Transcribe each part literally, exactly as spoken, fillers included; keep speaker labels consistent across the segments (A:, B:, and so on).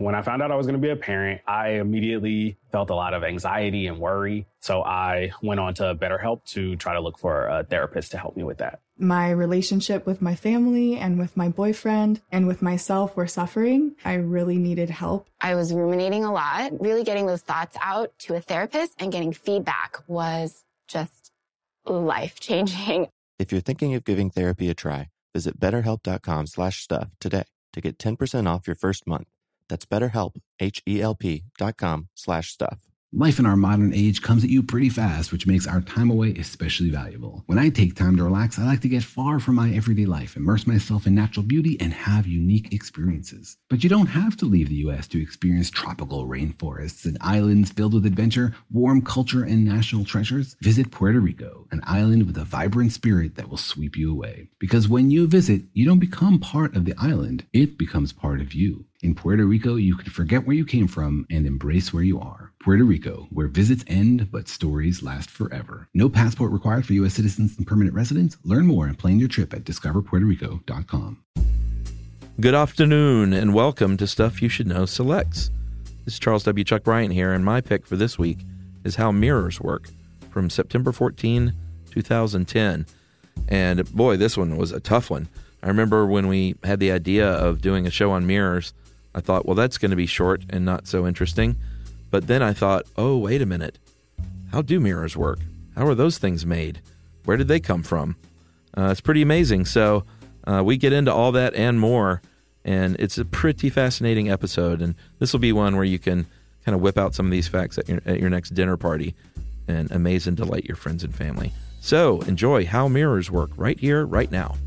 A: When I found out I was going to be a parent, I immediately felt a lot of anxiety and worry. So I went on to BetterHelp to try to look for a therapist to help me with that.
B: My relationship with my family and with my boyfriend and with myself were suffering. I really needed help.
C: I was ruminating a lot. Really getting those thoughts out to a therapist and getting feedback was just life-changing.
D: If you're thinking of giving therapy a try, visit betterhelp.com slash stuff today to get ten percent off your first month. That's BetterHelp, H-E-L-P dot com slash stuff.
E: Life in our modern age comes at you pretty fast, which makes our time away especially valuable. When I take time to relax, I like to get far from my everyday life, immerse myself in natural beauty, and have unique experiences. But you don't have to leave the U S to experience tropical rainforests and islands filled with adventure, warm culture, and national treasures. Visit Puerto Rico, an island with a vibrant spirit that will sweep you away. Because when you visit, you don't become part of the island, it becomes part of you. In Puerto Rico, you can forget where you came from and embrace where you are. Puerto Rico, where visits end, but stories last forever. No passport required for U S citizens and permanent residents. Learn more and plan your trip at discover puerto rico dot com.
F: Good afternoon, and welcome to Stuff You Should Know Selects. This is Charles W. Chuck Bryant here, and my pick for this week is How Mirrors Work from September fourteenth, twenty ten. And boy, this one was a tough one. I remember when we had the idea of doing a show on mirrors, I thought, well, that's going to be short and not so interesting. But then I thought, oh, wait a minute. How do mirrors work? How are those things made? Where did they come from? Uh, it's pretty amazing. So uh, we get into all that and more, and it's a pretty fascinating episode. And this will be one where you can kind of whip out some of these facts at your, at your next dinner party and amaze and delight your friends and family. So enjoy How Mirrors Work right here, right now.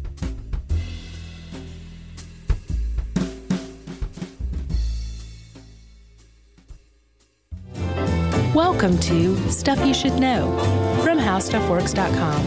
G: Welcome to Stuff You Should Know from how stuff works dot com.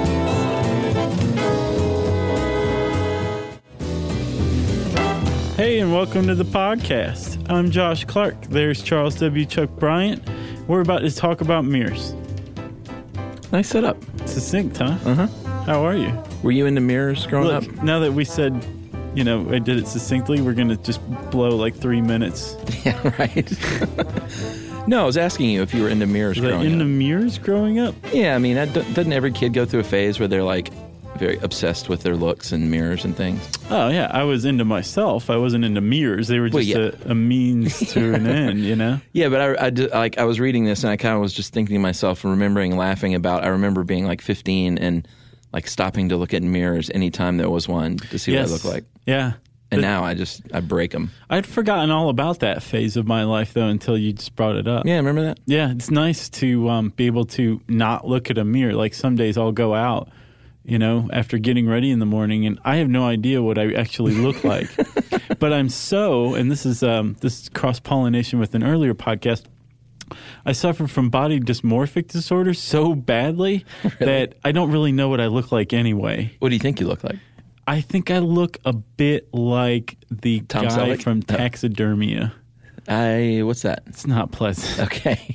H: Hey, and welcome to the podcast. I'm Josh Clark. There's Charles W. Chuck Bryant. We're about to talk about mirrors.
F: Nice setup.
H: Succinct, huh?
F: Uh-huh.
H: How are you?
F: Were you into mirrors growing
H: Look,
F: up?
H: Now that we said, you know, I did it succinctly, we're going to just blow like three minutes.
F: Yeah, right. No, I was asking you if you were into mirrors
H: Was I
F: growing
H: into
F: up.
H: mirrors growing up?
F: Yeah, I mean, that, doesn't every kid go through a phase where they're like very obsessed with their looks and mirrors and things?
H: Oh, yeah. I was into myself. I wasn't into mirrors. They were just
F: Well, yeah.
H: a, a means to an end, you know?
F: Yeah, but I, I, did- like, I was reading this and I kind of was just thinking to myself and remembering laughing about, I remember being like fifteen and like stopping to look at mirrors anytime there was one to see
H: Yes.
F: what I look like.
H: Yeah.
F: And
H: But
F: now I just, I break them.
H: I'd forgotten all about that phase of my life, though, until you just brought it up.
F: Yeah, remember that?
H: Yeah, it's nice to um, be able to not look at a mirror. Like some days I'll go out, you know, after getting ready in the morning, and I have no idea what I actually look like. But I'm so, and this is um, this is cross-pollination with an earlier podcast, I suffer from body dysmorphic disorder so badly
F: Really?
H: that I don't really know what I look like anyway.
F: What do you think you look like?
H: I think I look a bit like the
F: Tom
H: guy
F: Selleck?
H: from
F: No.
H: Taxidermia.
F: I, what's that?
H: It's not pleasant.
F: Okay.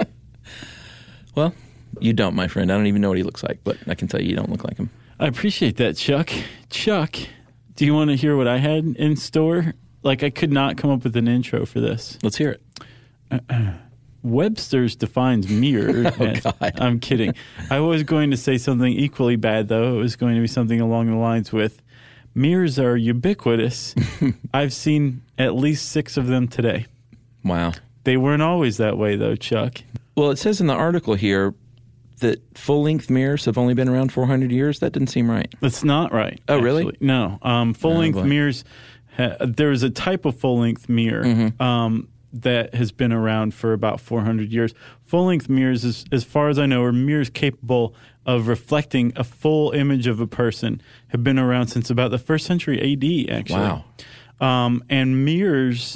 F: Well, you don't, my friend. I don't even know what he looks like, but I can tell you you don't look like him.
H: I appreciate that, Chuck. Chuck, do you want to hear what I had in store? Like, I could not come up with an intro for this.
F: Let's hear it.
H: Uh-uh. Webster's defines mirror.
F: Oh,
H: as,
F: God.
H: I'm kidding. I was going to say something equally bad, though. It was going to be something along the lines with, mirrors are ubiquitous. I've seen at least six of them today.
F: Wow.
H: They weren't always that way, though, Chuck.
F: Well, it says in the article here that full-length mirrors have only been around four hundred years. That didn't seem right.
H: That's not right.
F: Oh, really?
H: actually. No. Um, full-length
F: Oh, boy.
H: mirrors, ha- there is a type of full-length mirror
F: Mhm.
H: um, that has been around for about four hundred years. Full-length mirrors, as, as far as I know, are mirrors capable of reflecting a full image of a person, have been around since about the first century A D, actually.
F: Wow.
H: Um, and mirrors,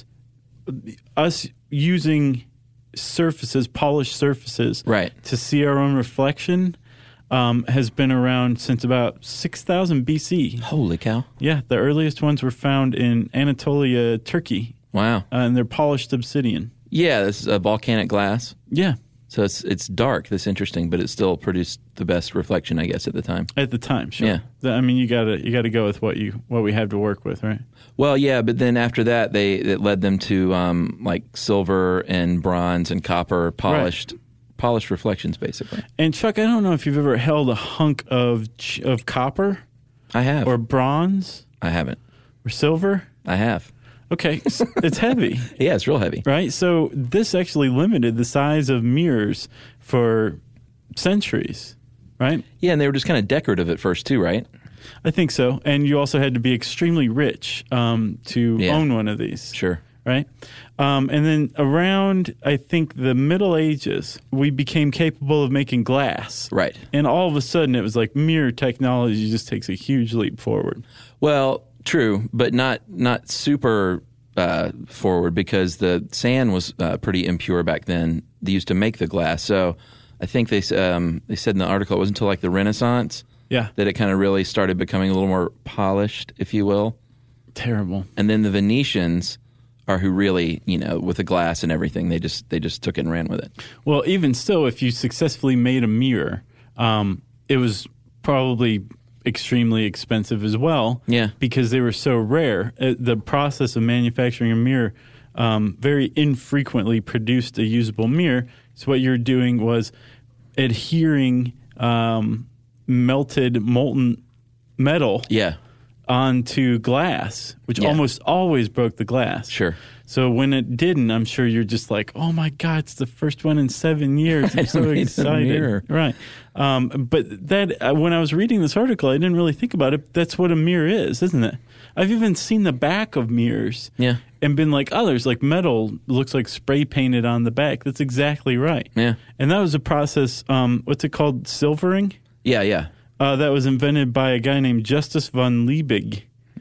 H: us using surfaces, polished surfaces,
F: Right.
H: to see our own reflection um, has been around since about six thousand B C.
F: Holy cow.
H: Yeah, the earliest ones were found in Anatolia, Turkey,
F: Wow.
H: uh, and they're polished obsidian.
F: Yeah, this is a volcanic glass.
H: Yeah,
F: So it's it's dark. That's interesting, but it still produced the best reflection, I guess, at the time.
H: At the time, sure.
F: Yeah.
H: The- I mean, you gotta you gotta go with what you what we have to work with, right?
F: Well, yeah, but then after that, they it led them to um, like silver and bronze and copper polished polished reflections, basically.
H: And Chuck, I don't know if you've ever held a hunk of ch- of copper
F: I have.
H: or bronze
F: I haven't.
H: or silver.
F: I have.
H: Okay, s- it's heavy.
F: Yeah, it's real heavy.
H: Right? So this actually limited the size of mirrors for centuries, right?
F: Yeah, and they were just kind of decorative at first, too, right?
H: I think so. And you also had to be extremely rich um, to
F: Yeah.
H: own one of these,
F: Sure.
H: right? Um, and then around, I think, the Middle Ages, we became capable of making glass.
F: Right.
H: And all of a sudden, it was like mirror technology just takes a huge leap forward.
F: Well, true, but not not super uh, forward because the sand was uh, pretty impure back then. They used to make the glass, so I think they um, they said in the article it wasn't until like the Renaissance
H: Yeah.
F: that it kind of really started becoming a little more polished, if you will.
H: Terrible.
F: And then the Venetians are who really, you know, with the glass and everything, they just they just took it and ran with it.
H: Well, even still, if you successfully made a mirror, um, it was probably extremely expensive as well.
F: Yeah.
H: Because they were so rare. Uh, the process of manufacturing a mirror um, very infrequently produced a usable mirror. So what you're doing was adhering um, melted molten metal
F: Yeah,
H: onto glass, which
F: Yeah.
H: almost always broke the glass.
F: sure.
H: So when it didn't, I'm sure you're just like, oh my God, it's the first one in seven years. I'm
F: I
H: so
F: made a
H: excited.
F: mirror.
H: Right. Um, but that uh, when I was reading this article, I didn't really think about it. That's what a mirror is, isn't it? I've even seen the back of mirrors
F: Yeah,
H: and been like, oh, there's like metal, looks like spray painted on the back. That's exactly right.
F: yeah,
H: And that was a process, um, what's it called? Silvering?
F: yeah, yeah.
H: Uh, that was invented by a guy named Justus von Liebig.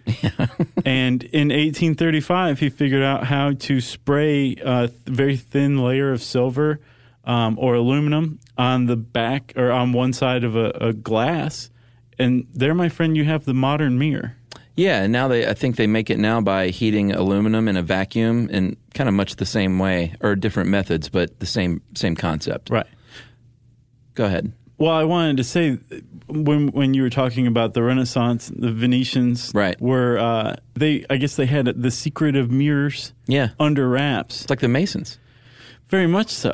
H: And in eighteen thirty-five, he figured out how to spray a th- very thin layer of silver um, or aluminum on the back or on one side of a, a glass. And there, my friend, you have the modern mirror.
F: Yeah, and now they I think they make it now by heating aluminum in a vacuum in kind of much the same way, or different methods, but the same same concept.
H: Right.
F: Go ahead.
H: Well, I wanted to say when when you were talking about the Renaissance, the Venetians
F: Right.
H: were uh, they? I guess they had the secret of mirrors
F: Yeah,
H: under wraps.
F: it's like the Masons.
H: Very much so.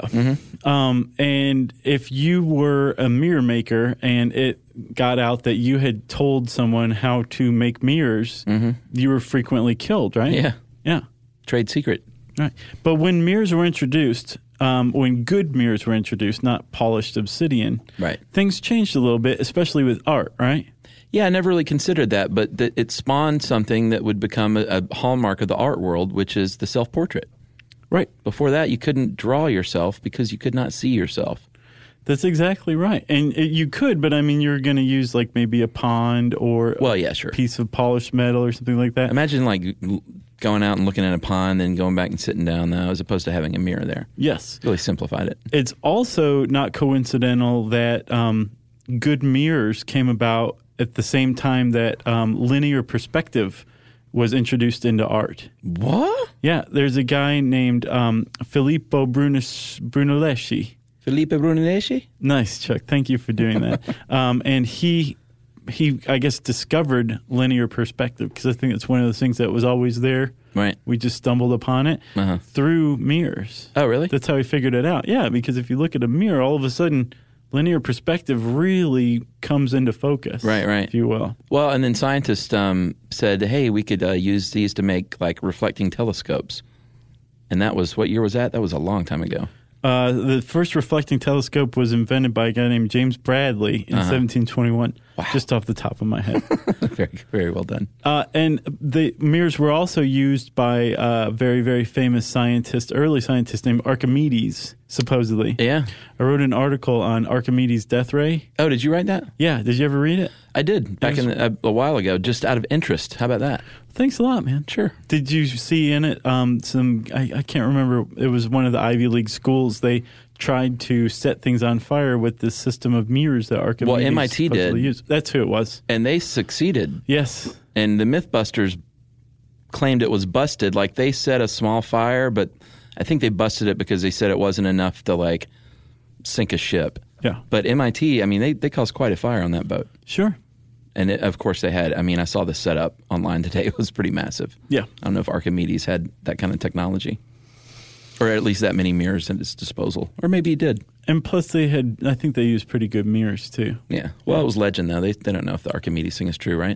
H: Um, and if you were a mirror maker and it got out that you had told someone how to make mirrors, you were frequently killed, right?
F: Yeah,
H: Yeah.
F: trade secret.
H: Right. But when mirrors were introduced, um, when good mirrors were introduced, not polished obsidian,
F: Right.
H: things changed a little bit, especially with art, right?
F: Yeah, I never really considered that, but th- it spawned something that would become a, a hallmark of the art world, which is the self-portrait.
H: Right.
F: Before that, you couldn't draw yourself because you could not see yourself.
H: That's exactly right. And it, you could, but I mean, you're going to use like maybe a pond or
F: Well,
H: a
F: yeah, sure.
H: piece of polished metal or something like that.
F: Imagine like l- going out and looking at a pond, then going back and sitting down, though, as opposed to having a mirror there.
H: Yes.
F: Really simplified it.
H: It's also not coincidental that um, good mirrors came about at the same time that um, linear perspective was introduced into art.
F: What?
H: Yeah, there's a guy named um, Filippo Brunis- Brunelleschi.
F: Felipe Brunelleschi?
H: Nice, Chuck. Thank you for doing that. um, and he, he, I guess, discovered linear perspective because I think it's one of those things that was always there.
F: Right.
H: We just stumbled upon it
F: Uh-huh.
H: through mirrors.
F: Oh, really?
H: That's how he figured it out. Yeah, because if you look at a mirror, all of a sudden, linear perspective really comes into focus.
F: Right, right.
H: If you will.
F: Well, and then scientists um, said, hey, we could uh, use these to make like reflecting telescopes. And that was, what year was that? That was a long time ago.
H: Uh, the first reflecting telescope was invented by a guy named James Bradley in
F: Uh-huh.
H: seventeen twenty-one.
F: Wow.
H: Just off the top of my head.
F: very, very well done.
H: Uh, and the mirrors were also used by a very, very famous scientist, early scientist named Archimedes, supposedly.
F: Yeah.
H: I wrote an article on Archimedes' death ray.
F: Oh, did you write that?
H: Yeah, did you ever read it?
F: I did back in the, a, a while ago, just out of interest. How about that?
H: Thanks a lot, man.
F: Sure.
H: Did you see in it um, some, I, I can't remember, it was one of the Ivy League schools. They tried to set things on fire with this system of mirrors that Archimedes
F: Well, M I T
H: supposedly
F: did.
H: used. That's who it was.
F: And they succeeded.
H: Yes.
F: And the Mythbusters claimed it was busted. Like they set a small fire, but I think they busted it because they said it wasn't enough to like sink a ship.
H: Yeah.
F: But M I T, I mean, they, they caused quite a fire on that boat.
H: Sure.
F: And it, of course they had, I mean, I saw the setup online today. It was pretty massive.
H: Yeah.
F: I don't know if Archimedes had that kind of technology. Or at least that many mirrors at its disposal. Or maybe he did.
H: And plus they had, I think they used pretty good mirrors too.
F: Yeah. Well, yeah. It was legend though. They, they don't know if the Archimedes thing is true, right?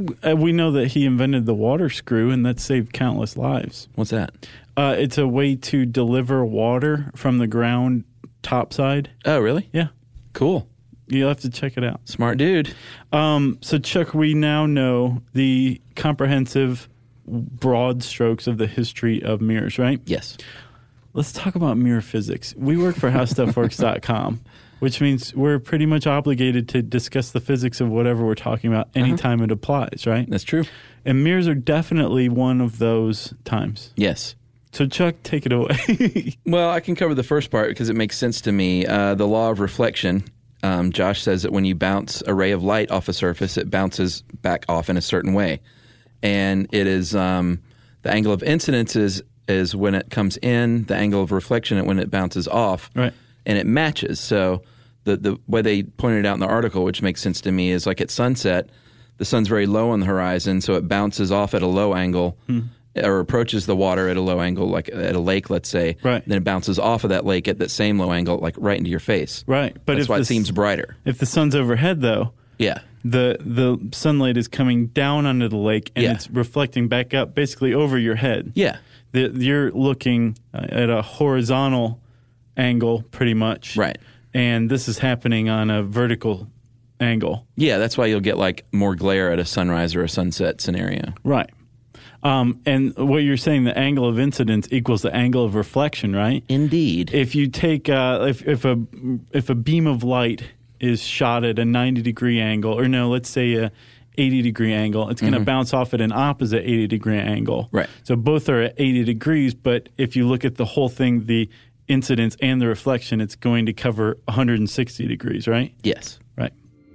H: We know that he invented the water screw, and that saved countless lives.
F: What's that?
H: Uh, it's a way to deliver water from the ground topside.
F: Oh, really?
H: Yeah.
F: Cool.
H: You'll have to check it out.
F: Smart dude.
H: Um, so, Chuck, we now know the comprehensive broad strokes of the history of mirrors, right?
F: Yes.
H: Let's talk about mirror physics. We work for how stuff works dot com, which means we're pretty much obligated to discuss the physics of whatever we're talking about anytime uh-huh. it applies, right?
F: That's true.
H: And mirrors are definitely one of those times.
F: Yes.
H: So, Chuck, take it away.
F: Well, I can cover the first part because it makes sense to me. Uh, the law of reflection. Um, Josh says that when you bounce a ray of light off a surface, it bounces back off in a certain way. And it is um, the angle of incidence is, is when it comes in, the angle of reflection when it bounces off.
H: Right.
F: And it matches. So the, the way they pointed out in the article, which makes sense to me, is like at sunset, the sun's very low on the horizon, so it bounces off at a low angle. Hmm. Or approaches the water at a low angle, like at a lake, let's say.
H: Right.
F: Then it bounces off of that lake at that same low angle, like right into your face.
H: Right. But
F: That's
H: if
F: why
H: the,
F: it seems brighter.
H: If the sun's overhead, though,
F: yeah,
H: the the sunlight is coming down onto the lake, and
F: yeah.
H: it's reflecting back up, basically over your head.
F: Yeah.
H: The, you're looking at a horizontal angle, pretty much.
F: Right.
H: And this is happening on a vertical angle.
F: Yeah, that's why you'll get like more glare at a sunrise or a sunset scenario.
H: Right. Um, and what you're saying, the angle of incidence equals the angle of reflection, right?
F: Indeed.
H: If you take, uh, if, if a if a beam of light is shot at a ninety degree angle, or no, let's say a eighty degree angle, it's going to mm-hmm. bounce off at an opposite eighty degree angle.
F: Right.
H: So both are at eighty degrees, but if you look at the whole thing, the incidence and the reflection, it's going to cover one hundred sixty degrees, right?
F: Yes.
H: Right.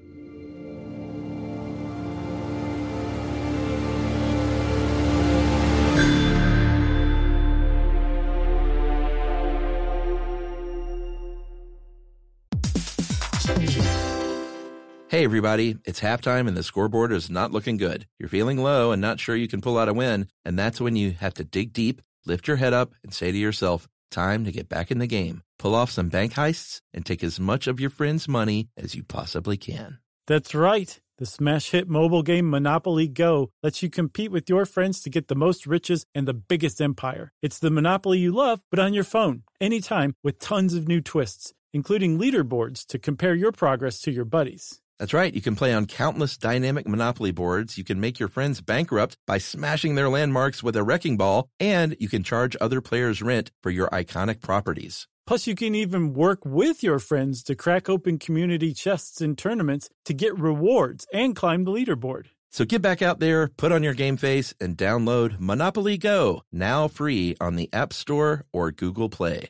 F: Hey, everybody, it's halftime and the scoreboard is not looking good. You're feeling low and not sure you can pull out a win, and that's when you have to dig deep, lift your head up, and say to yourself, time to get back in the game. Pull off some bank heists and take as much of your friends' money as you possibly can.
I: That's right. The smash hit mobile game Monopoly Go lets you compete with your friends to get the most riches and the biggest empire. It's the Monopoly you love, but on your phone, anytime, with tons of new twists, including leaderboards to compare your progress to your buddies.
F: That's right. You can play on countless dynamic Monopoly boards. You can make your friends bankrupt by smashing their landmarks with a wrecking ball, and you can charge other players rent for your iconic properties.
I: Plus, you can even work with your friends to crack open community chests in tournaments to get rewards and climb the leaderboard.
F: So get back out there, put on your game face, and download Monopoly Go, now free on the App Store or Google Play.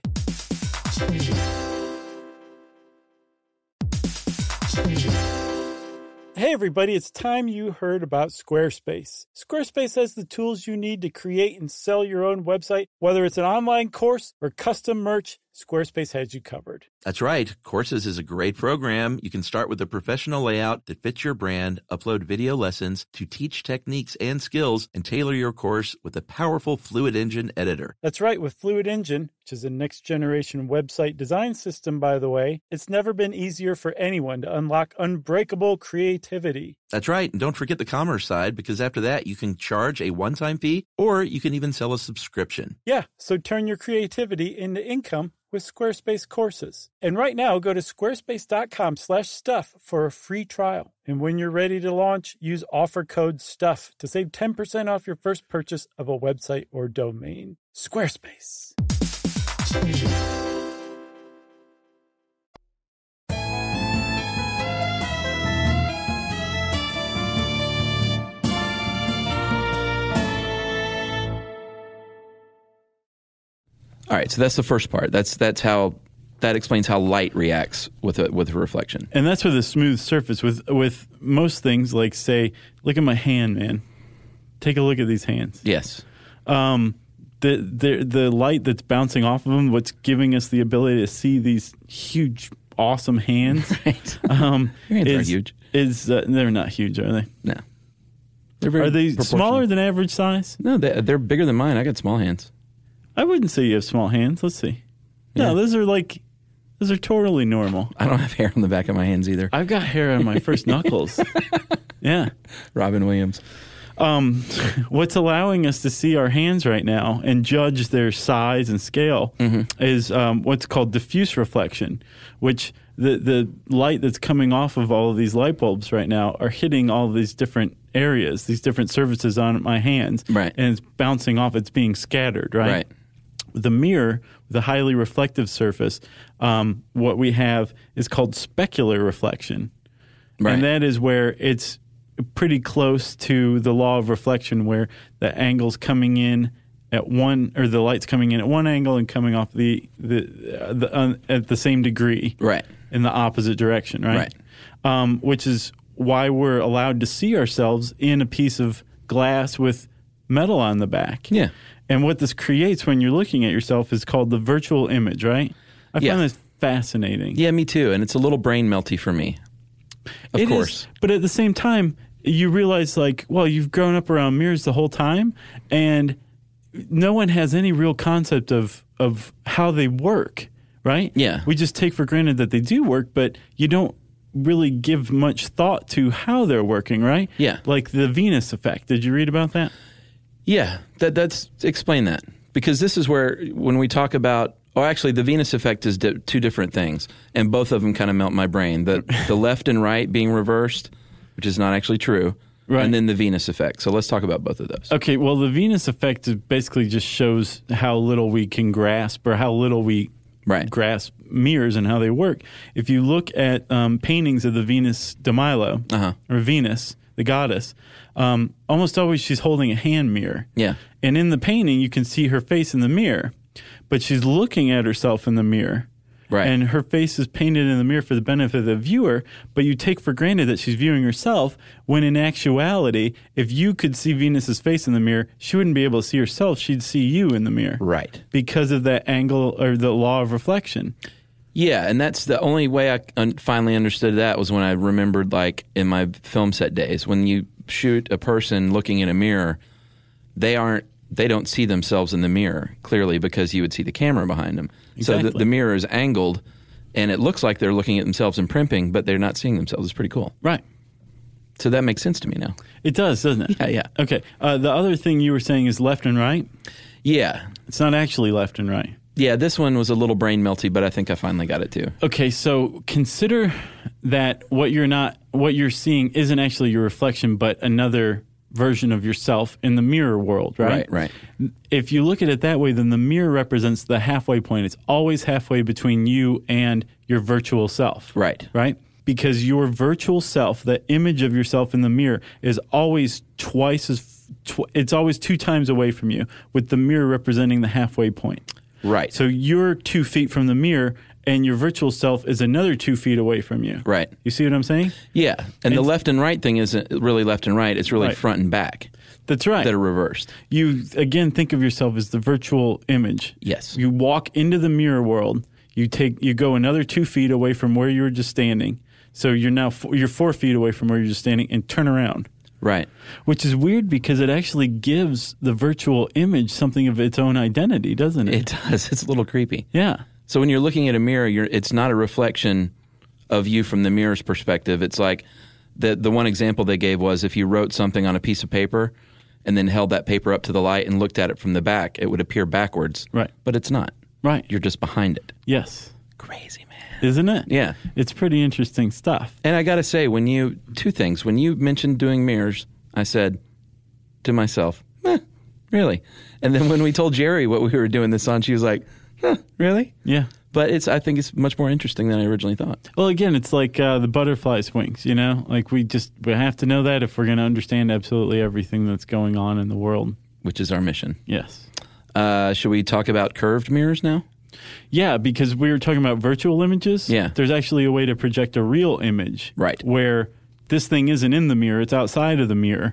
I: Hey everybody, it's time you heard about Squarespace. Squarespace has the tools you need to create and sell your own website. Whether it's an online course or custom merch, Squarespace has you covered.
F: That's right. Courses is a great program. You can start with a professional layout that fits your brand, upload video lessons to teach techniques and skills, and tailor your course with a powerful Fluid Engine editor.
I: That's right. With Fluid Engine, which is a next-generation website design system, by the way, it's never been easier for anyone to unlock unbreakable creativity.
F: That's right. And don't forget the commerce side, because after that, you can charge a one-time fee, or you can even sell a subscription.
I: Yeah, so turn your creativity into income with Squarespace courses. And right now, go to squarespace.com slash stuff for a free trial. And when you're ready to launch, use offer code STUFF to save ten percent off your first purchase of a website or domain. Squarespace.
F: All right, so that's the first part. That's that's how that explains how light reacts with a, with a reflection.
H: And that's with a smooth surface. With with most things, like say, look at my hand, man. Take a look at these hands.
F: Yes.
H: Um, the the the light that's bouncing off of them, what's giving us the ability to see these huge, awesome hands.
F: Right.
H: Um,
F: Your hands
H: is,
F: aren't huge.
H: Is uh, they're not huge, are they?
F: No. They're very
H: Are they
F: proportional.
H: smaller than average size?
F: No, they, they're bigger than mine. I got small hands.
H: I wouldn't say you have small hands. Let's see.
F: Yeah.
H: No, those are like, those are totally normal.
F: I don't have hair on the back of my hands either.
H: I've got hair on my first knuckles. Yeah.
F: Robin Williams.
H: Um, what's allowing us to see our hands right now and judge their size and scale
F: Mm-hmm.
H: is um, what's called diffuse reflection, which the, the light that's coming off of all of these light bulbs right now are hitting all of these different areas, these different surfaces on my hands.
F: Right.
H: And it's bouncing off. It's being scattered, right?
F: Right.
H: The mirror, the highly reflective surface, um, what we have is called specular reflection.
F: Right.
H: And that is where it's pretty close to the law of reflection, where the angle's coming in at one, or the light's coming in at one angle and coming off the the, uh, the uh, at the same degree,
F: Right.
H: in the opposite direction, right?
F: Right.
H: Um, which is why we're allowed to see ourselves in a piece of glass with metal on the back.
F: Yeah.
H: And what this creates when you're looking at yourself is called the virtual image, right? I
F: Yeah.
H: find this fascinating.
F: Yeah, me too. And it's a little brain melty for me. Of
H: It
F: course.
H: is, but at the same time, you realize, like, well, you've grown up around mirrors the whole time, and no one has any real concept of of how they work, right?
F: Yeah.
H: We just take for granted that they do work, but you don't really give much thought to how they're working, right?
F: Yeah.
H: Like the Venus effect. Did you read about that?
F: Yeah, that that's explain that, because this is where when we talk about, oh, actually, the Venus effect is di- two different things, and both of them kind of melt my brain. The the left and right being reversed, which is not actually true,
H: Right.
F: and then the Venus effect. So let's talk about both of those.
H: Okay, well, the Venus effect is basically just shows how little we can grasp, or how little we
F: Right.
H: grasp mirrors and how they work. If you look at um, paintings of the Venus de Milo,
F: Uh-huh.
H: or Venus, the goddess, um, almost always she's holding a hand mirror.
F: Yeah.
H: And in the painting, you can see her face in the mirror, but she's looking at herself in the mirror.
F: Right.
H: And her face is painted in the mirror for the benefit of the viewer, but you take for granted that she's viewing herself, when in actuality, if you could see Venus's face in the mirror, she wouldn't be able to see herself. She'd see you in the mirror.
F: Right.
H: Because of that angle, or the law of reflection.
F: Yeah, and that's the only way I un- finally understood that was when I remembered, like, in my film set days, when you shoot a person looking in a mirror, they aren't, they don't see themselves in the mirror, clearly, because you would see the camera behind them. So
H: Exactly.
F: the, the mirror is angled, and it looks like they're looking at themselves in primping, but they're not seeing themselves. It's pretty cool.
H: Right.
F: So that makes sense to me now.
H: It does, doesn't it?
F: Yeah, yeah.
H: Okay. Uh, the other thing you were saying is left and right.
F: Yeah.
H: It's not actually left and right.
F: Yeah, this one was a little brain melty, but I think I finally got it too.
H: Okay, so consider that what you're not, what you're seeing isn't actually your reflection, but another version of yourself in the mirror world, right?
F: Right, right.
H: If you look at it that way, then the mirror represents the halfway point. It's always halfway between you and your virtual self.
F: Right.
H: Right? Because your virtual self, the image of yourself in the mirror, is always twice as, tw- it's always two times away from you, with the mirror representing the halfway point.
F: Right.
H: So you're two feet from the mirror, and your virtual self is another two feet away from you.
F: Right.
H: You see what I'm saying?
F: Yeah, and the
H: It's-
F: left and right thing isn't really left and right. It's really
H: Right.
F: front and back
H: That's right.
F: that are reversed.
H: You, again, think of yourself as the virtual image.
F: Yes.
H: You walk into the mirror world. You take, you go another two feet away from where you were just standing. So you're now four, you're four feet away from where you're just standing, and turn around.
F: Right.
H: Which is weird, because it actually gives the virtual image something of its own identity, doesn't it?
F: It does. It's a little creepy.
H: Yeah.
F: So when you're looking at a mirror, you're, it's not a reflection of you from the mirror's perspective. It's like the the one example they gave was if you wrote something on a piece of paper and then held that paper up to the light and looked at it from the back, it would appear backwards.
H: Right.
F: But it's not.
H: Right.
F: You're just behind it.
H: Yes.
F: Crazy, man.
H: Isn't it?
F: Yeah.
H: It's pretty interesting stuff.
F: And I got to say, when you, two things. When you mentioned doing mirrors, I said to myself, eh, really? And then when we told Jerry what we were doing this on, she was like, huh, really?
H: Yeah.
F: But it's, I think it's much more interesting than I originally thought.
H: Well, again, it's like uh, the butterfly's wings, you know? Like, we just we have to know that if we're going to understand absolutely everything that's going on in the world.
F: Which is our mission.
H: Yes.
F: Uh, should we talk about curved mirrors now?
H: Yeah, because we were talking about virtual images.
F: Yeah.
H: There's actually a way to project a real image.
F: Right.
H: Where this thing isn't in the mirror, it's outside of the mirror,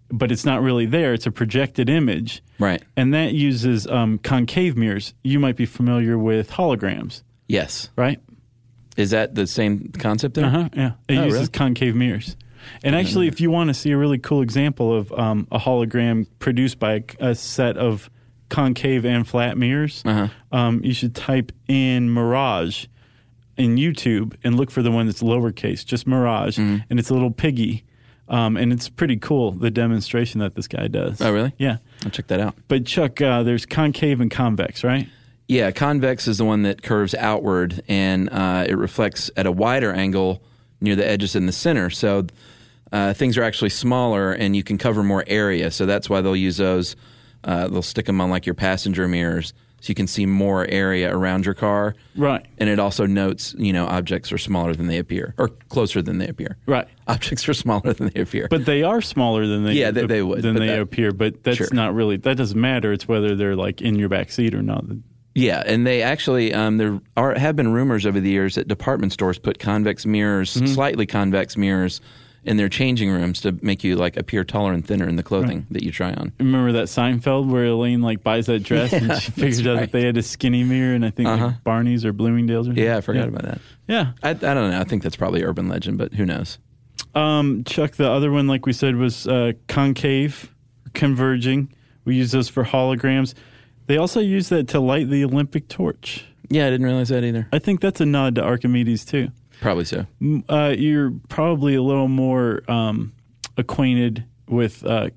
H: but it's not really there. It's a projected image.
F: Right.
H: And that uses um, concave mirrors. You might be familiar with holograms.
F: Yes.
H: Right?
F: Is that the same concept there?
H: Uh-huh, yeah. It
F: Oh,
H: uses
F: really?
H: concave mirrors. And actually, if you want to see a really cool example of um, a hologram produced by a, a set of concave and flat mirrors,
F: Uh-huh.
H: um, you should type in Mirage in YouTube and look for the one that's lowercase, just Mirage,
F: Mm-hmm.
H: and it's a little piggy. Um, and it's pretty cool, the demonstration that this guy does.
F: Oh, really?
H: Yeah.
F: I'll check that out.
H: But Chuck, uh, there's concave and convex, right?
F: Yeah, convex is the one that curves outward, and uh, it reflects at a wider angle near the edges in the center. So uh, things are actually smaller, and you can cover more area. So that's why they'll use those. Uh, they'll stick them on like your passenger mirrors, so you can see more area around your car.
H: Right.
F: And it also notes, you know, objects are smaller than they appear, or closer than they appear.
H: Right.
F: Objects are smaller than they appear.
H: But they are smaller than they
F: Yeah, they- they would,
H: than
F: but
H: they
F: that-
H: appear. But that's
F: Sure.
H: not really that doesn't matter. It's whether they're like in your back seat or not.
F: Yeah, and they actually um, there are have been rumors over the years that department stores put convex mirrors,
H: Mm-hmm.
F: slightly convex mirrors, in their changing rooms to make you like appear taller and thinner in the clothing that you try on.
H: Remember that Seinfeld where Elaine like buys that dress
F: Yeah,
H: and she figures
F: that's
H: out
F: right.
H: that they had a skinny mirror and I think
F: Uh-huh.
H: like Barney's or Bloomingdale's or something.
F: Yeah, I forgot about that.
H: Yeah.
F: I, I don't know. I think that's probably urban legend, but who knows?
H: Um, Chuck, the other one, like we said, was uh, concave, converging. We use those for holograms. They also use that to light the Olympic torch.
F: Yeah, I didn't realize that either.
H: I think that's a nod to Archimedes too.
F: Probably so.
H: M- Uh, you're probably a little more um, acquainted with uh,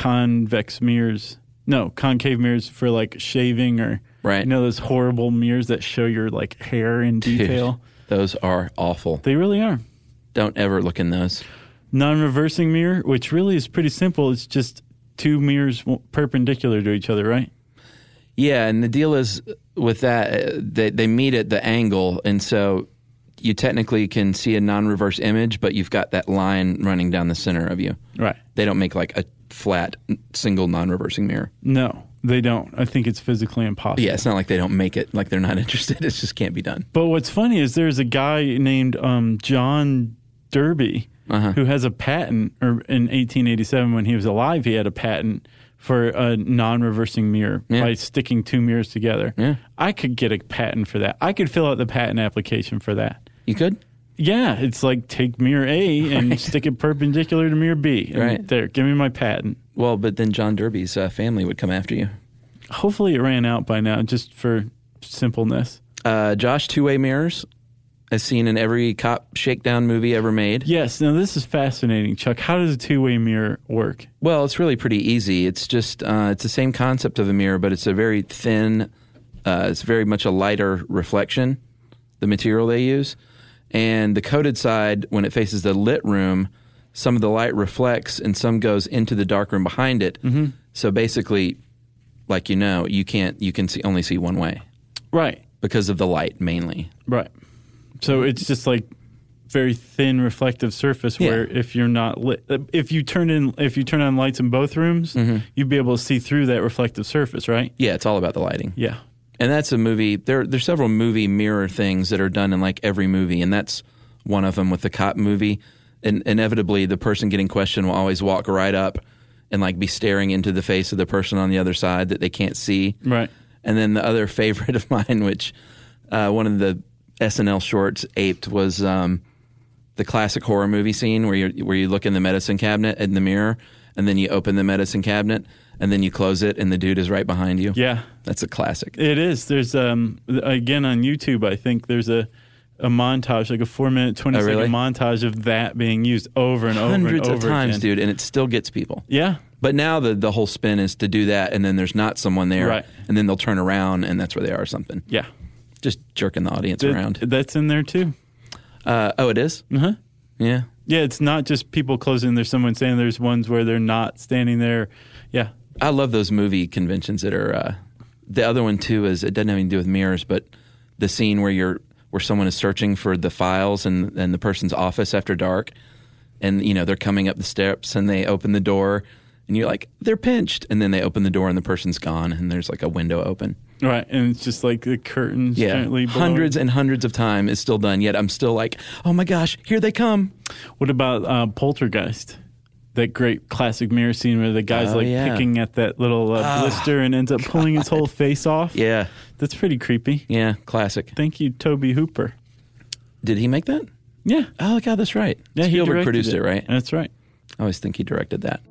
H: convex mirrors. No, concave mirrors for like shaving or
F: Right.
H: you know those horrible mirrors that show your like hair in detail.
F: Dude, those are awful.
H: They really are.
F: Don't ever look in those.
H: Non-reversing mirror, which really is pretty simple. It's just two mirrors w- perpendicular to each other, right?
F: Yeah, and the deal is with that, uh, they, they meet at the angle, and so you technically can see a non-reverse image, but you've got that line running down the center of you.
H: Right.
F: They don't make like a flat, single non-reversing mirror.
H: No, they don't. I think it's physically impossible.
F: Yeah, it's not like they don't make it, like they're not interested. It just can't be done.
H: But what's funny is there's a guy named um, John Derby
F: Uh-huh.
H: who has a patent, or in eighteen eighty-seven when he was alive, he had a patent for a non-reversing mirror
F: Yeah.
H: by sticking two mirrors together.
F: Yeah.
H: I could get a patent for that. I could fill out the patent application for that.
F: You could?
H: Yeah, it's like take mirror A and stick it perpendicular to mirror B. And
F: Right.
H: there, give me my patent.
F: Well, but then John Derby's uh, family would come after you.
H: Hopefully it ran out by now, just for simpleness.
F: Uh, Josh, two-way mirrors, as seen in every cop shakedown movie ever made.
H: Yes, now this is fascinating, Chuck. How does a two-way mirror work?
F: Well, it's really pretty easy. It's just uh, it's the same concept of a mirror, but it's a very thin. Uh, it's very much a lighter reflection, the material they use, and the coated side, when it faces the lit room, some of the light reflects and some goes into the dark room behind it. Mm-hmm. So basically, like you know, you can't you can see only see one way
H: Right,
F: because of the light mainly.
H: right. So it's just like very thin reflective surface where
F: Yeah.
H: if you're not lit, if you turn in, if you turn on lights in both rooms, you'd be able to see through that reflective surface, right?
F: Yeah, it's all about the lighting.
H: Yeah.
F: And that's a movie. There, there's several movie mirror things that are done in like every movie, and that's one of them with the cop movie. And inevitably, the person getting questioned will always walk right up and like be staring into the face of the person on the other side that they can't see.
H: Right.
F: And then the other favorite of mine, which uh, one of the S N L shorts aped, was um, the classic horror movie scene where you where you look in the medicine cabinet in the mirror, and then you open the medicine cabinet, and then you close it, and the dude is right behind you.
H: Yeah.
F: That's a classic.
H: It is. There's um again on YouTube, I think there's a a montage, like a four minute, twenty
F: Oh,
H: second
F: really?
H: montage of that being used over and over
F: Hundreds
H: and
F: of
H: over
F: times,
H: again.
F: dude, and it still gets people.
H: Yeah.
F: But now the the whole spin is to do that, and then there's not someone there,
H: Right.
F: and then they'll turn around, and that's where they are or something.
H: Yeah.
F: Just jerking the audience
H: That-
F: around.
H: That's in there too.
F: Uh, oh, it is?
H: Uh-huh.
F: Yeah.
H: Yeah, it's not just people closing. There's someone saying there's ones where they're not standing there. Yeah.
F: I love those movie conventions that are. Uh, the other one too is it doesn't have anything to do with mirrors, but the scene where you're where someone is searching for the files in, in the person's office after dark, and you know they're coming up the steps and they open the door, and you're like they're pinched, and then they open the door and the person's gone, and there's like a window open.
H: Right, and it's just like the curtains
F: Yeah,
H: gently below.
F: hundreds and hundreds of time is still done. Yet I'm still like, oh my gosh, here they come.
H: What about uh, Poltergeist? that great classic mirror scene where the guy's
F: Oh,
H: like
F: yeah.
H: picking at that little uh,
F: Oh,
H: blister and ends up pulling his whole face off.
F: Yeah.
H: That's pretty creepy.
F: Yeah, classic.
H: Thank you, Toby Hooper.
F: Did he make that?
H: Yeah.
F: Oh, God, that's right.
H: Yeah, he
F: Spielberg
H: directed
F: produced it.
H: it.
F: right?
H: That's right.
F: I always think he directed that.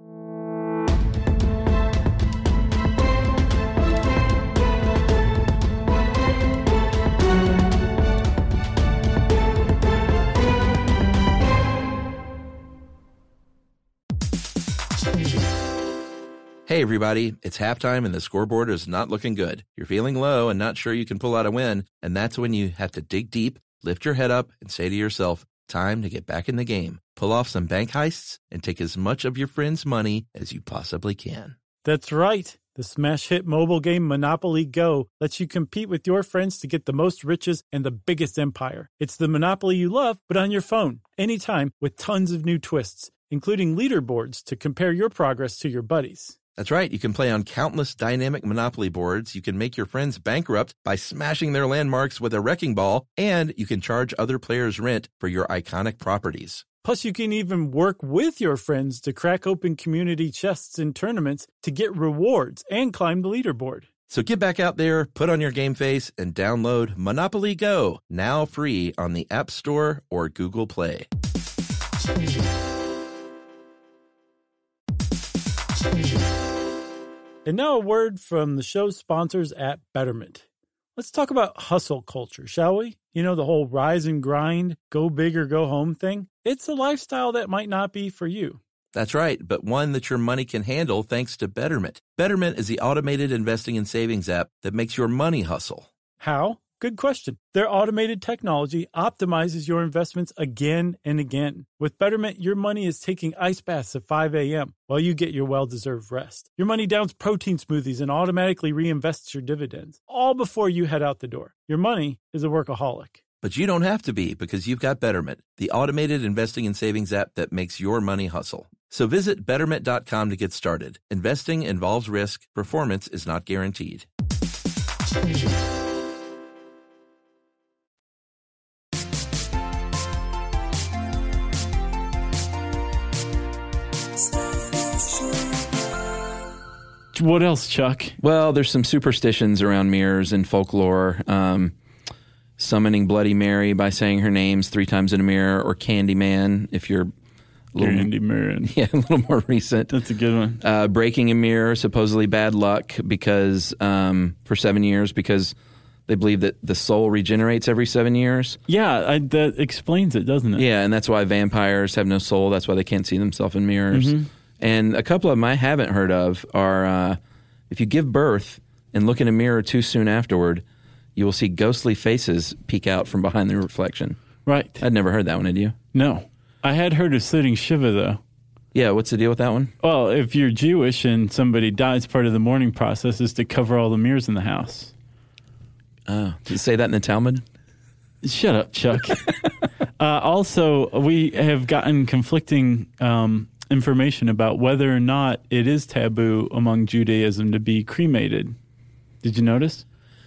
F: Hey, everybody, it's halftime and the scoreboard is not looking good. You're feeling low and not sure you can pull out a win, and that's when you have to dig deep, lift your head up, and say to yourself, time to get back in the game. Pull off some bank heists and take as much of your friends' money as you possibly can.
I: That's right. The smash hit mobile game Monopoly Go lets you compete with your friends to get the most riches and the biggest empire. It's the Monopoly you love, but on your phone, anytime, with tons of new twists, including leaderboards to compare your progress to your buddies.
F: That's right. You can play on countless dynamic Monopoly boards. You can make your friends bankrupt by smashing their landmarks with a wrecking ball, and you can charge other players rent for your iconic properties.
I: Plus, you can even work with your friends to crack open community chests in tournaments to get rewards and climb the leaderboard.
F: So get back out there, put on your game face, and download Monopoly Go, now free on the App Store or Google Play.
I: And now a word from the show's sponsors at Betterment. Let's talk about hustle culture, shall we? You know, the whole rise and grind, go big or go home thing. It's a lifestyle that might not be for you.
F: That's right, but one that your money can handle thanks to Betterment. Betterment is the automated investing and savings app that makes your money hustle.
I: How? Good question. Their automated technology optimizes your investments again and again. With Betterment, your money is taking ice baths at five a.m. while you get your well-deserved rest. Your money downs protein smoothies and automatically reinvests your dividends, all before you head out the door. Your money is a workaholic.
F: But you don't have to be, because you've got Betterment, the automated investing and savings app that makes your money hustle. So visit betterment dot com to get started. Investing involves risk. Performance is not guaranteed.
H: What else, Chuck?
F: Well, there's some superstitions around mirrors and folklore. Um, summoning Bloody Mary by saying her names three times in a mirror, or Candyman if you're a little,
H: Candyman.
F: yeah, a little more recent.
H: That's a good one.
F: Uh, breaking a mirror, supposedly bad luck because um, for seven years because they believe that the soul regenerates every seven years.
H: Yeah, I, that explains it, doesn't it?
F: Yeah, and that's why vampires have no soul. That's why they can't see themselves in mirrors.
H: Mm-hmm.
F: And a couple of them I haven't heard of are uh, if you give birth and look in a mirror too soon afterward, you will see ghostly faces peek out from behind the reflection.
H: Right.
F: I'd never heard that one, had you?
H: No. I had heard of sitting Shiva, though.
F: Yeah, what's the deal with that one?
H: Well, if you're Jewish and somebody dies, part of the mourning process is to cover all the mirrors in the house.
F: Oh, did it say that in the Talmud?
H: Shut up, Chuck. uh, also, we have gotten conflicting um, information about whether or not it is taboo among Judaism to be cremated. Did you notice?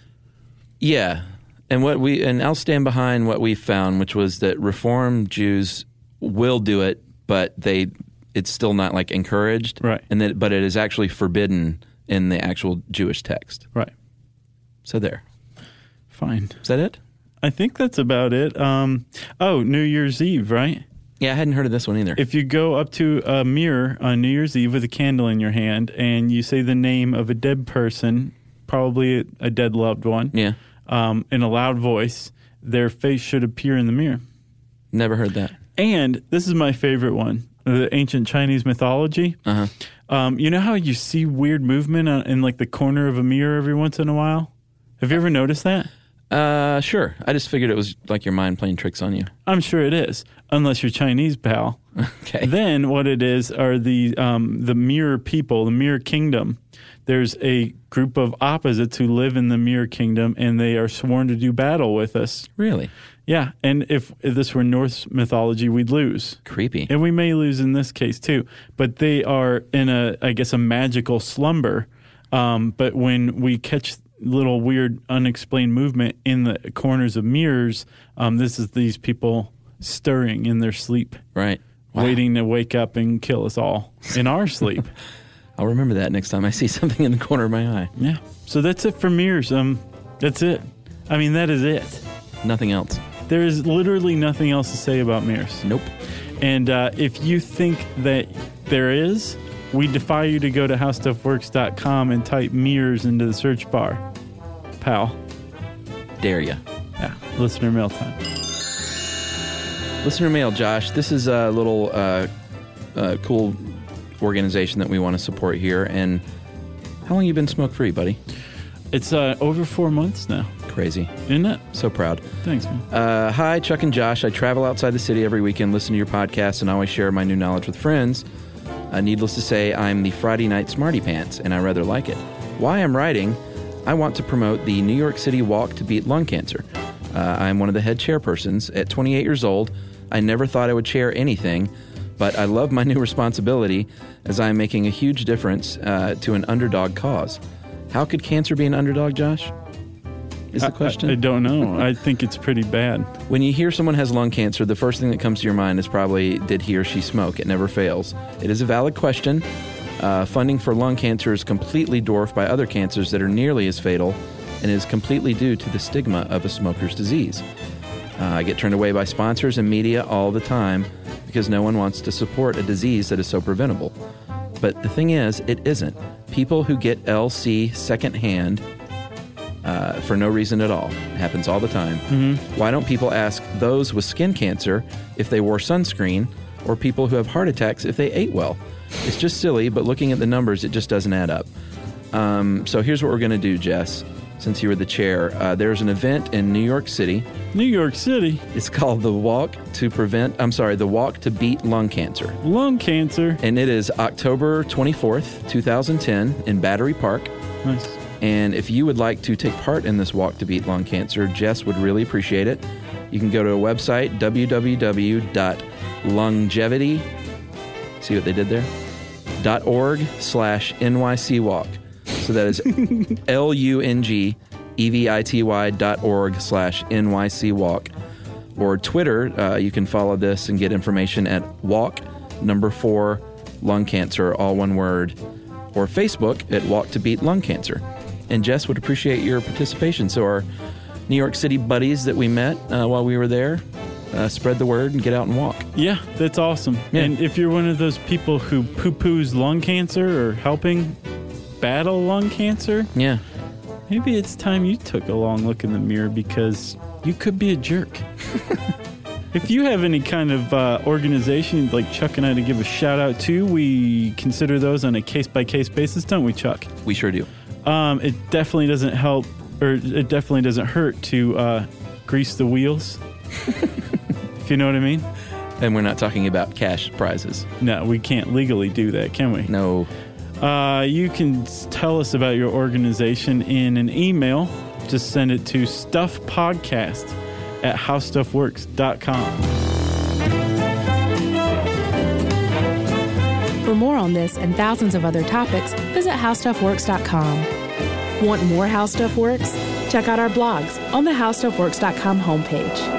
F: Yeah. And what we and I'll stand behind what we found, which was that Reform Jews will do it, but they it's still not like encouraged.
H: Right.
F: And that but it is actually forbidden in the actual Jewish text.
H: Right.
F: So there.
H: Fine.
F: Is that it?
H: I think that's about it. Um, oh, New Year's Eve, right?
F: Yeah, I hadn't heard of this one either.
H: If you go up to a mirror on New Year's Eve with a candle in your hand and you say the name of a dead person, probably a dead loved one,
F: yeah,
H: um, in a loud voice, their face should appear in the mirror.
F: Never heard that.
H: And this is my favorite one, the ancient Chinese mythology.
F: Uh-huh.
H: Um, you know how you see weird movement in like the corner of a mirror every once in a while? Have you ever noticed that?
F: Uh, sure. I just figured it was like your mind playing tricks on you.
H: I'm sure it is, unless you're Chinese, pal.
F: Okay.
H: Then what it is are the um, the mirror people, the mirror kingdom. There's a group of opposites who live in the mirror kingdom, and they are sworn to do battle with us.
F: Really?
H: Yeah, and if, if this were Norse mythology, we'd lose.
F: Creepy.
H: And we may lose in this case, too. But they are in a, I guess, a magical slumber. Um, but when we catch little weird unexplained movement in the corners of mirrors, um, this is these people stirring in their sleep.
F: Right.
H: wow. waiting to wake up and kill us all in our sleep.
F: I'll remember that next time I see something in the corner of my eye.
H: Yeah. So that's it for mirrors. Um, that's it. I mean, that is it.
F: Nothing else.
H: There is literally nothing else to say about mirrors.
F: Nope.
H: And uh, if you think that there is, we defy you to go to how stuff works dot com and type mirrors into the search bar. Pal.
F: Dare ya.
H: Yeah. Listener mail time.
F: Listener mail, Josh. This is a little uh, uh, cool organization that we want to support here. And how long you been smoke-free, buddy?
H: It's uh, over four months now.
F: Crazy.
H: Isn't it?
F: So proud.
H: Thanks, man.
F: Uh, hi, Chuck and Josh. I travel outside the city every weekend, listen to your podcast, and always share my new knowledge with friends. Uh, needless to say, I'm the Friday Night Smarty Pants, and I rather like it. Why I'm writing, I want to promote the New York City Walk to Beat Lung Cancer. Uh, I'm one of the head chairpersons. At twenty-eight years old, I never thought I would chair anything, but I love my new responsibility as I am making a huge difference uh, to an underdog cause. How could cancer be an underdog, Josh? Is the question?
H: I, I don't know. I think it's pretty bad.
F: When you hear someone has lung cancer, the first thing that comes to your mind is probably, did he or she smoke? It never fails. It is a valid question. Uh, funding for lung cancer is completely dwarfed by other cancers that are nearly as fatal and is completely due to the stigma of a smoker's disease. Uh, I get turned away by sponsors and media all the time because no one wants to support a disease that is so preventable. But the thing is, it isn't. People who get L C secondhand uh, for no reason at all. It happens all the time.
H: Mm-hmm.
F: Why don't people ask those with skin cancer if they wore sunscreen, or people who have heart attacks if they ate well? It's just silly, but looking at the numbers, it just doesn't add up. Um, so here's what we're going to do, Jess, since you were the chair. Uh, there's an event in New York City.
H: New York City?
F: It's called the Walk to Prevent, I'm sorry, the Walk to Beat Lung Cancer.
H: Lung cancer.
F: And it is October twenty-fourth, twenty ten in Battery Park.
H: Nice.
F: And if you would like to take part in this Walk to Beat Lung Cancer, Jess would really appreciate it. You can go to a website, w w w dot longevity, see what they did there? dot org slash N Y C walk. So that is L U N G E V I T Y dot org slash N Y C walk. Or Twitter, uh, you can follow this and get information at walk number four lung cancer, all one word. Or Facebook at Walk to Beat Lung Cancer. And Jess would appreciate your participation. So our New York City buddies that we met uh, while we were there, uh, spread the word and get out and walk.
H: Yeah, that's awesome.
F: Yeah.
H: And if you're one of those people who poo-poos lung cancer or helping battle lung cancer,
F: yeah,
H: maybe it's time you took a long look in the mirror because you could be a jerk. If you have any kind of uh, organization like Chuck and I to give a shout out to, we consider those on a case-by-case basis, don't we, Chuck?
F: We sure do.
H: Um, it definitely doesn't help, or it definitely doesn't hurt to uh, grease the wheels, if you know what I mean.
F: And we're not talking about cash prizes.
H: No, we can't legally do that, can we?
F: No.
H: Uh, you can tell us about your organization in an email. Just send it to stuffpodcast at how stuff works dot com.
G: For more on this and thousands of other topics, visit how stuff works dot com. Want more How Stuff Works? Check out our blogs on the how stuff works dot com homepage.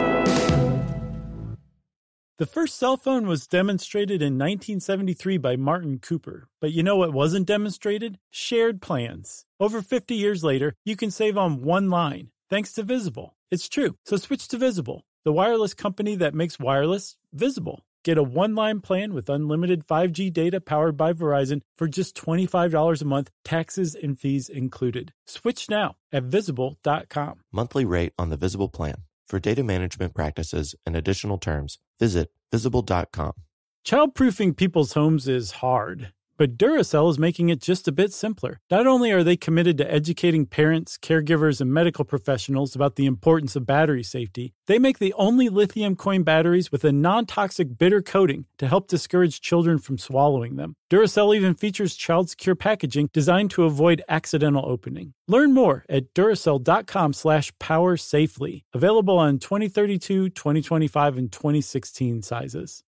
I: The first cell phone was demonstrated in nineteen seventy-three by Martin Cooper. But you know what wasn't demonstrated? Shared plans. Over fifty years later, you can save on one line, thanks to Visible. It's true, so switch to Visible, the wireless company that makes wireless visible. Get a one-line plan with unlimited five G data powered by Verizon for just twenty-five dollars a month, taxes and fees included. Switch now at visible dot com.
D: Monthly rate on the Visible plan. For data management practices and additional terms, visit visible dot com.
I: Childproofing people's homes is hard, but Duracell is making it just a bit simpler. Not only are they committed to educating parents, caregivers, and medical professionals about the importance of battery safety, they make the only lithium coin batteries with a non-toxic bitter coating to help discourage children from swallowing them. Duracell even features child-secure packaging designed to avoid accidental opening. Learn more at Duracell dot com slash power safely. Available on twenty thirty-two, twenty twenty-five, and twenty sixteen sizes.